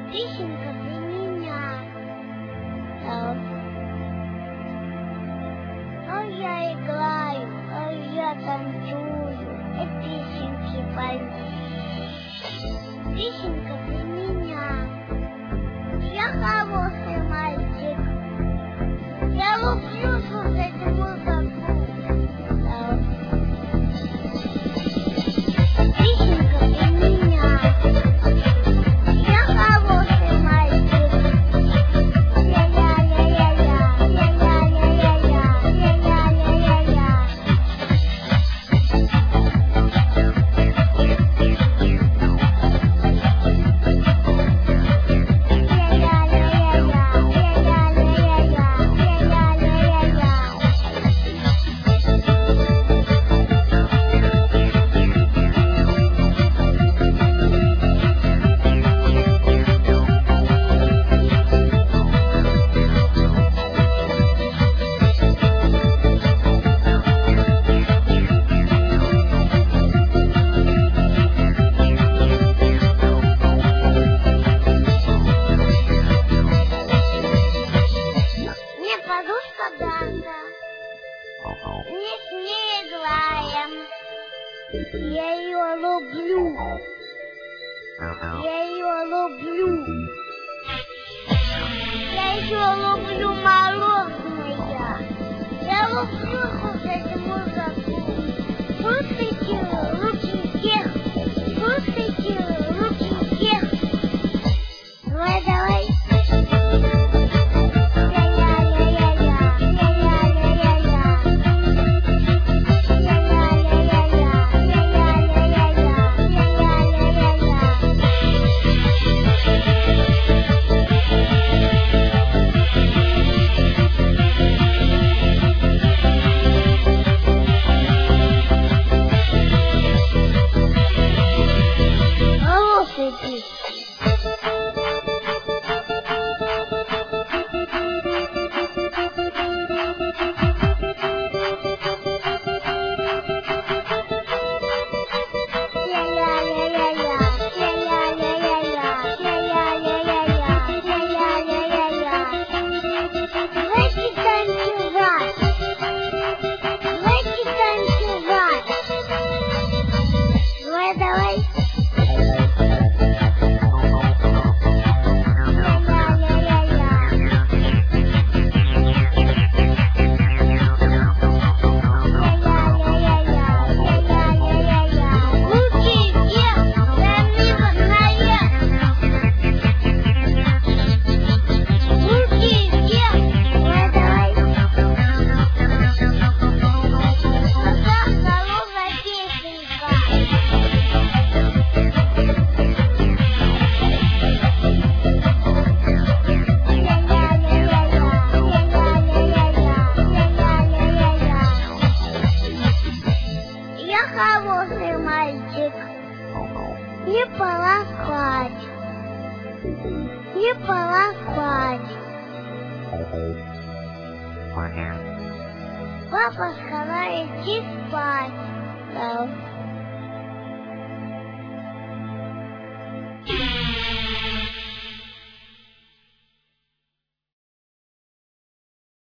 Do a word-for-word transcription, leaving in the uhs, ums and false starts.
Песенка для меня. Да. А я играю, а я танцую, и песенки пою. Песенка для меня. Я хороший мальчик. Я люблю слушать музыку. Да. Песенка для меня. Я хороший мальчик. Ля-ля-ля-ля-ля, ля-ля-ля-ля-ля, ля-ля-ля-ля-ля. Мне подушка Данка, мы с ней играем. Я ее люблю, я ее люблю. Я еще люблю мороженое. Я люблю слушать музыку. Слушайте, руки вверх. Слушайте, руки вверх. Давай, давай. Я хороший мальчик. Мне пора спать. Мне пора спать. Папа, скоро иди спать. Да.